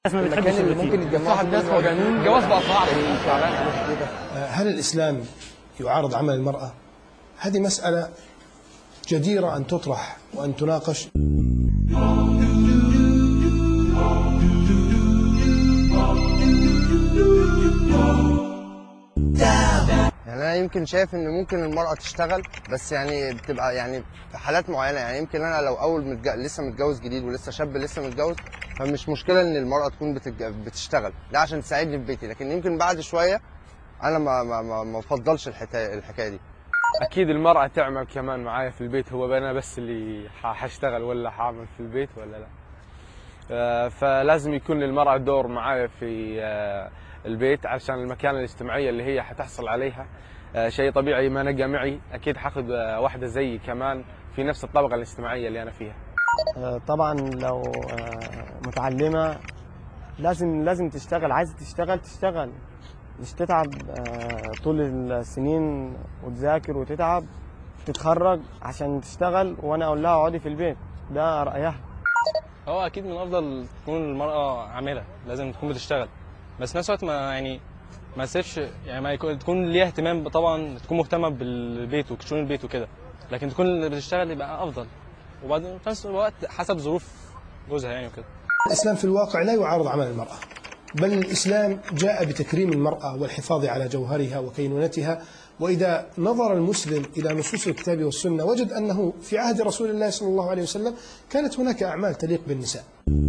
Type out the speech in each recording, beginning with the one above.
الناس ما بتحبش اللي ممكن يتجمعوا صاحب ناس وجنون جواز بقى صعب. هل الإسلام يعارض عمل المرأة؟ هذه مسألة جديرة أن تطرح وأن تناقش. يعني أنا يمكن شايف إن ممكن المرأة تشتغل، بس يعني بتبقى يعني في حالات معينة. يعني يمكن أنا لو لسه متجوز جديد ولسه شاب لسه متجوز، فمش مشكلة إن المرأة تكون بتشتغل، ده عشان تساعدني في بيتي. لكن يمكن بعد شوية أنا ما بفضلش الحكاية دي. اكيد المرأة تعمل كمان معايا في البيت، هو انا بس اللي حاشتغل ولا حاعمل في البيت ولا لا؟ فلازم يكون للمرأة دور معايا في البيت، عشان المكانة الاجتماعية اللي هي حتحصل عليها شيء طبيعي. ما نجا معي اكيد حاخذ واحدة زيي كمان في نفس الطبقة الاجتماعية اللي انا فيها. طبعا لو متعلمة لازم تشتغل، عايزة تشتغل، مش تتعب طول السنين وتذاكر وتتعب تتخرج عشان تشتغل وانا اقول لها اقعدي في البيت. ده رأيها. هو اكيد من الافضل تكون المرأة عاملة، لازم تكون بتشتغل، بس في نفس الوقت ما تسيبش، يعني ما تكون ليها اهتمام. طبعا تكون مهتمة بالبيت وشؤون البيت وكده، لكن تكون بتشتغل يبقى افضل، وبعدين في نفس الوقت حسب ظروف جوزها يعني وكده. الإسلام في الواقع لا يعارض عمل المرأة، بل الإسلام جاء بتكريم المرأة والحفاظ على جوهرها وكينونتها. وإذا نظر المسلم إلى نصوص الكتاب والسنة وجد أنه في عهد رسول الله صلى الله عليه وسلم كانت هناك أعمال تليق بالنساء.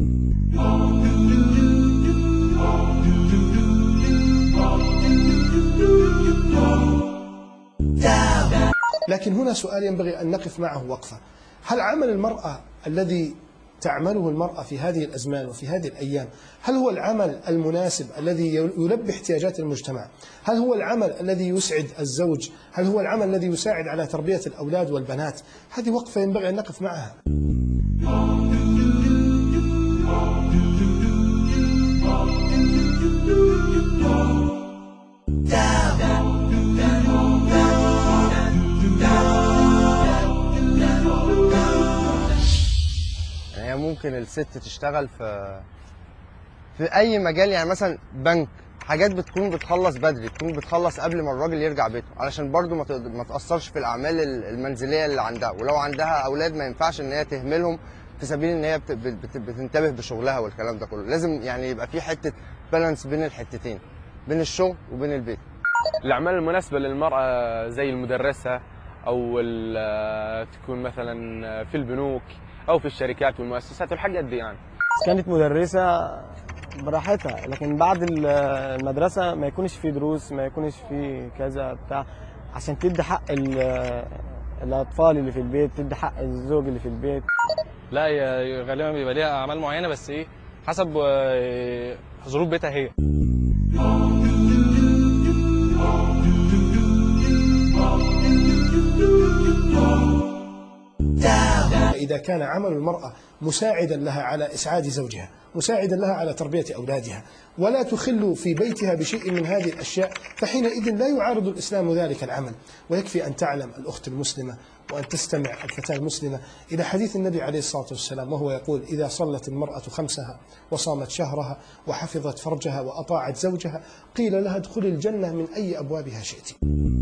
لكن هنا سؤال ينبغي أن نقف معه وقفة: هل عمل المرأة الذي تعمله المرأة في هذه الأزمان وفي هذه الأيام هل هو العمل المناسب الذي يلبي احتياجات المجتمع؟ هل هو العمل الذي يسعد الزوج؟ هل هو العمل الذي يساعد على تربية الأولاد والبنات؟ هذه وقفة ينبغي أن نقف معها. يعني ممكن الست تشتغل في اي مجال، يعني مثلا بنك، حاجات بتخلص بدري، تكون بتخلص قبل ما الراجل يرجع بيته، علشان برضو ما تاثرش في الاعمال المنزليه اللي عندها. ولو عندها اولاد ما ينفعش ان هي تهملهم في سبيل ان هي بتنتبه بشغلها والكلام ده كله. لازم يعني يبقى في حته بالانس بين الحتتين، بين الشغل وبين البيت. الاعمال المناسبة للمرأة زي المدرسة، او تكون مثلا في البنوك او في الشركات والمؤسسات والحاجات دي. يعني كانت مدرسة براحتها، لكن بعد المدرسة ما يكونش في دروس، ما يكونش في كذا بتاع، عشان تدي حق الأطفال اللي في البيت، تدي حق الزوج اللي في البيت. لا، هي غالبا بيبقى ليها اعمال معينة، بس ايه حسب ظروف بيتها هي. إذا كان عمل المرأة مساعدا لها على إسعاد زوجها، مساعدا لها على تربية أولادها، ولا تخل في بيتها بشيء من هذه الأشياء، فحينئذ لا يعارض الإسلام ذلك العمل. ويكفي أن تعلم الأخت المسلمة وأن تستمع الفتاة المسلمة إلى حديث النبي عليه الصلاة والسلام، وهو يقول: إذا صلت المرأة خمسها وصامت شهرها وحفظت فرجها وأطاعت زوجها قيل لها ادخلي الجنة من أي أبوابها شئت.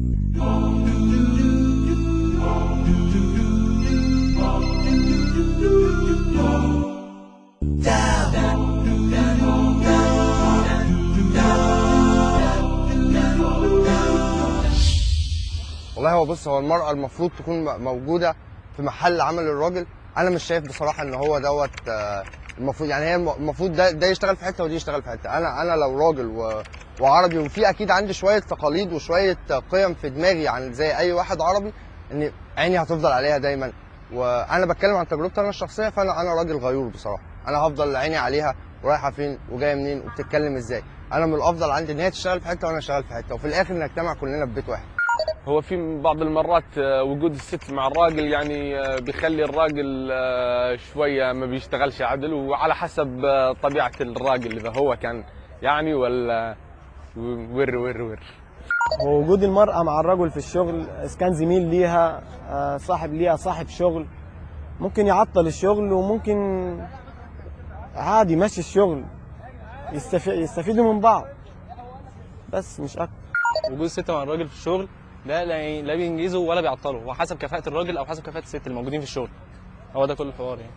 والله هو المرأة المفروض تكون موجودة في محل عمل الراجل. أنا مش شايف بصراحة إن هو دوت المفروض. يعني هي المفروض ده يشتغل في حتة ودي يشتغل في حتة. أنا لو راجل وعربي، وفي أكيد عندي شوية تقاليد وشوية قيم في دماغي عن زي أي واحد عربي، إن عيني هتفضل عليها دايما. وأنا بتكلم عن تجربتي أنا الشخصية، فأنا راجل غيور بصراحة. أنا هفضل عيني عليها ورايحة فين وجاية منين وبتتكلم إزاي. أنا من الأفضل عندي إن هي تشتغل في حتة وأنا أشتغل في حتة، وفي الآخر نجتمع كلنا في بيت واحد. هو في بعض المرات وجود الست مع الراجل يعني بيخلي الراجل شوية ما بيشتغلش عدل، وعلى حسب طبيعة الراجل إذا هو كان يعني ولا ور. ووجود المرأة مع الرجل في الشغل، إذا كان زميل ليها، صاحب شغل، ممكن يعطل الشغل، وممكن عادي ماشي الشغل. يستفيدوا من بعض، بس مش اكتر. وجود الست مع الراجل في الشغل ده لا بينجزه ولا بيعطله، هو حسب كفاءة الراجل او حسب كفاءة الست الموجودين في الشغل. هو ده كل الحوار يعني.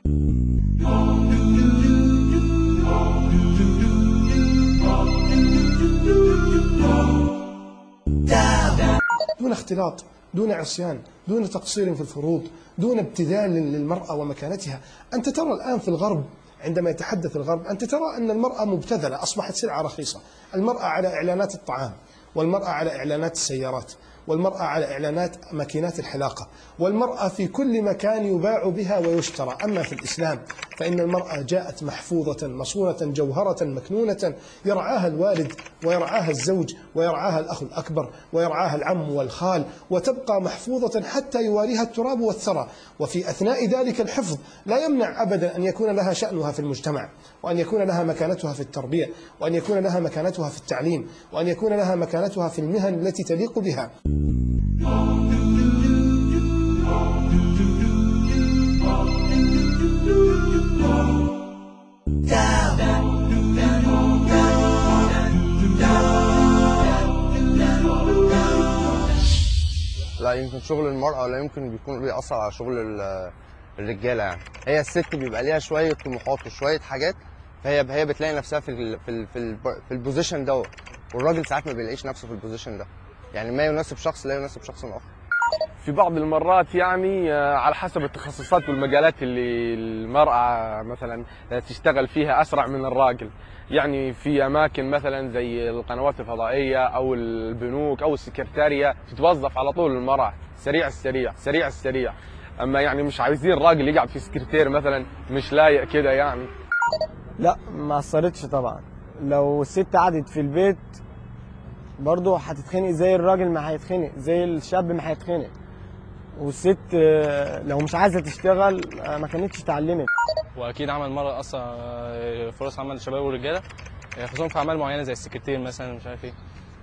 دون اختلاط، دون عصيان، دون تقصير في الفروض، دون ابتذال للمرأة ومكانتها. أنت ترى الآن في الغرب، عندما يتحدث الغرب، أنت ترى أن المرأة مبتذلة، أصبحت سلعة رخيصة. المرأة على إعلانات الطعام، والمرأة على إعلانات السيارات، والمرأة على إعلانات ماكينات الحلاقة، والمرأة في كل مكان يباع بها ويشترى. أما في الإسلام فإن المرأة جاءت محفوظة مصونة جوهرة مكنونة، يرعاها الوالد ويرعاها الزوج ويرعاها الأخ الأكبر ويرعاها العم والخال، وتبقى محفوظة حتى يواريها التراب والثرى. وفي أثناء ذلك الحفظ لا يمنع أبدا أن يكون لها شأنها في المجتمع، وأن يكون لها مكانتها في التربية، وأن يكون لها مكانتها في التعليم، وأن يكون لها مكانتها في المهن التي تليق بها. لا يمكن شغل المرأة لا يمكن بيكون بيأثر على شغل الرجالة. يعني هي الست بيبقى ليها شوية طموحات وشوية حاجات، فهي بتلاقي نفسها في البوزيشن دوت، والراجل ساعات ما بيلاقيش نفسه في البوزيشن ده. يعني ما يناسب شخص لا يناسب شخص آخر. في بعض المرات يعني على حسب التخصصات والمجالات اللي المرأة مثلا تشتغل فيها أسرع من الراجل. يعني في أماكن مثلا زي القنوات الفضائية أو البنوك أو السكرتارية تتوظف على طول المرأة سريع السريع سريع السريع. أما يعني مش عايزين الراجل يقعد في سكرتير مثلا، مش لايق كده يعني. لا ما أثرتش طبعا. لو الست قعدت في البيت برضه هتتخنق زي الراجل ما هيتخنق، زي الشاب ما هيتخنق. والست لو مش عايزه تشتغل ما كانتش اتعلمت. واكيد عمل المرأة اثر فرص عمل الشباب والرجاله، خصوصا في اعمال معينه زي السكرتير مثلا مش عارف ايه.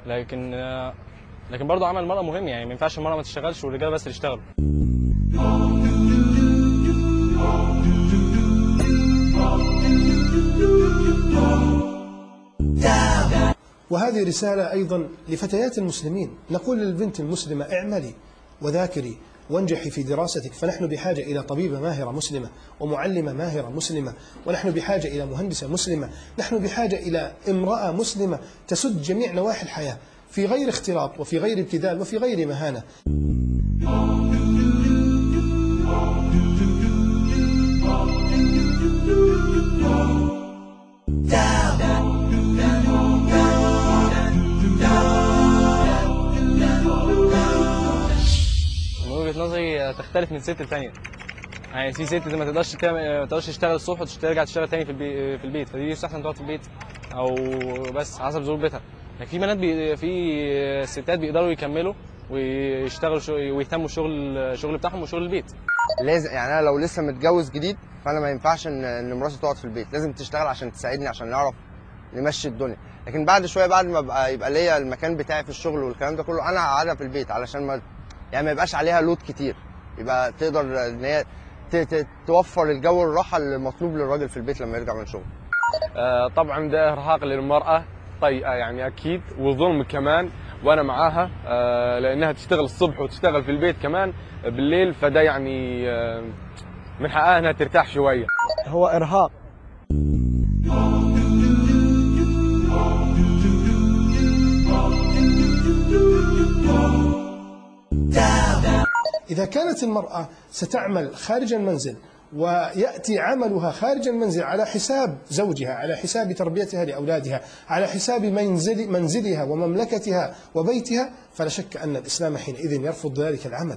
لكن برضه عمل المرأة مهم، يعني ما ينفعش المرأة ما تشتغلش والرجاله بس اللي يشتغلوا. وهذه رسالة أيضا لفتيات المسلمين. نقول للبنت المسلمة: اعملي وذاكري وانجحي في دراستك، فنحن بحاجة إلى طبيبة ماهرة مسلمة، ومعلمة ماهرة مسلمة، ونحن بحاجة إلى مهندسة مسلمة، نحن بحاجة إلى امرأة مسلمة تسد جميع نواحي الحياة في غير اختلاط وفي غير ابتذال وفي غير مهانة. من وجهة نظري تختلف من ست لثانيه. يعني في ست ما تقدرش تشتغل الصبح وترجع تشتغل تاني في البيت، فدي يستحسن تقعد في البيت او بس حسب ظروف بيتها. لكن في بنات في ستات بيقدروا يكملوا ويشتغلوا ويهتموا الشغل بتاعهم وشغل البيت. لازم يعني انا لو لسه متجوز جديد فانا ما ينفعش ان مراتي تقعد في البيت، لازم تشتغل عشان تساعدني عشان نعرف نمشي الدنيا. لكن بعد شويه بعد ما يبقى ليا المكان بتاعي في الشغل والكلام ده كله، انا هقعدها في البيت علشان ما يبقاش عليها لود كتير، يبقى تقدر ان هي توفر الجو الراحه المطلوب للراجل في البيت لما يرجع من الشغل. طبعا ده ارهاق للمرأة طيئة يعني اكيد، وظلم كمان، وانا معاها لانها تشتغل الصبح وتشتغل في البيت كمان بالليل، فده يعني من حقها انها ترتاح شوية. هو ارهاق. إذا كانت المرأة ستعمل خارج المنزل ويأتي عملها خارج المنزل على حساب زوجها، على حساب تربيتها لأولادها، على حساب منزلها ومملكتها وبيتها، فلا شك أن الإسلام حينئذ يرفض ذلك العمل.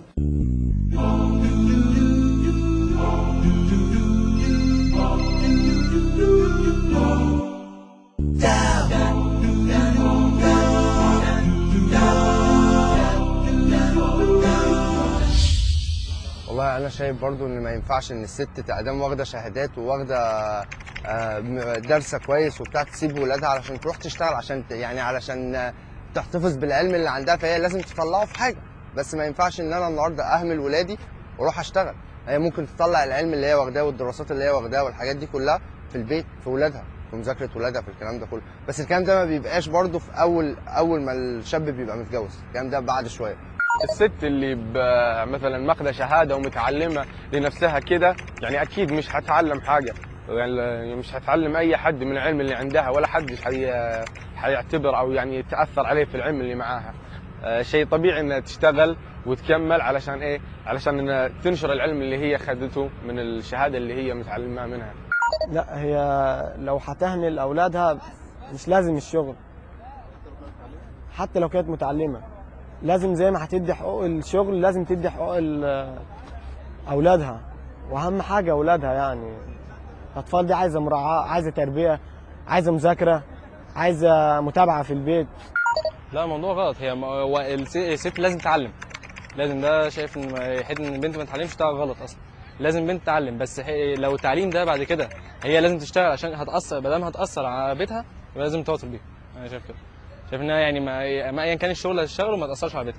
والله انا شايف برضو ان ما ينفعش ان الست تقدم واخده شهادات وواخده درس كويس وبتاع تسيب ولادها علشان تروح تشتغل علشان تحتفظ بالعلم اللي عندها، فهي لازم تطلعه في حاجه. بس ما ينفعش ان انا النهارده اهمل ولادي واروح اشتغل. هي ممكن تطلع العلم اللي هي واخداه والدراسات اللي هي واخداها والحاجات دي كلها في البيت في ولادها، في مذاكره ولادها، في الكلام ده كله. بس الكلام ده ما بيبقاش برضه في اول ما الشاب بيبقى متجوز، الكلام ده بعد شويه. الست اللي مثلا ماخذه شهاده ومتعلمه لنفسها كده، يعني اكيد مش هتعلم حاجه، يعني مش هتعلم اي حد من العلم اللي عندها، ولا حد حيعتبر او يعني يتاثر عليه في العلم اللي معاها. شيء طبيعي انها تشتغل وتكمل علشان ايه؟ علشان انها تنشر العلم اللي هي خدته من الشهاده اللي هي متعلمه منها. لا، هي لو هتهمل اولادها مش لازم الشغل، حتى لو كانت متعلمه لازم زي ما هتدي حقوق الشغل لازم تدي حقوق اولادها، واهم حاجه اولادها. يعني الاطفال دي عايزه مراعاه، عايزه تربيه، عايزه مذاكره، عايزه متابعه في البيت. لا، الموضوع غلط. هو الست لازم تتعلم، لازم. ده شايف ان حته ان البنت ما تتعلمش ده غلط اصلا. لازم البنت تتعلم، بس لو التعليم ده بعد كده هي لازم تشتغل عشان هتاثر، ما دام هتاثر على بيتها يبقى لازم تقعد في البيت. انا شايف كده، شايف انها يعني ما ايا كان الشغل اللي هتشتغله ما تاثرش على بيتها.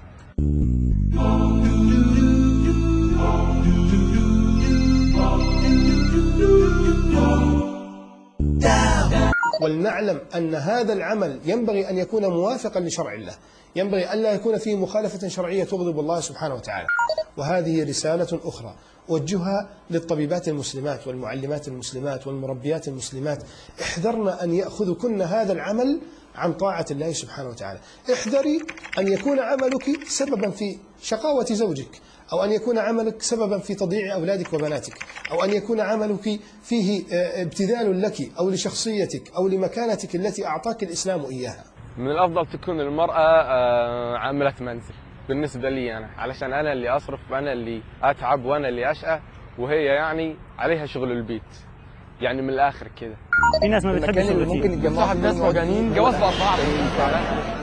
ولنعلم أن هذا العمل ينبغي أن يكون موافقا لشرع الله، ينبغي ألا يكون فيه مخالفة شرعية تغضب الله سبحانه وتعالى. وهذه رسالة أخرى أوجهها للطبيبات المسلمات والمعلمات المسلمات والمربيات المسلمات: احذرن أن يأخذكن هذا العمل عن طاعة الله سبحانه وتعالى. احذري أن يكون عملك سببا في شقاوة زوجك، أو أن يكون عملك سببا في تضييع أولادك وبناتك، أو أن يكون عملك فيه ابتذال لك أو لشخصيتك أو لمكانتك التي أعطاك الإسلام إياها. من الافضل تكون المراه عامله منزل بالنسبه لي انا، علشان انا اللي اصرف وانا اللي اتعب وانا اللي اشقى، وهي يعني عليها شغل البيت. يعني من الاخر كده. في ناس ما بتحبش الروتين. ممكن يتجمعوا ناس مجانين جواز بأربعة.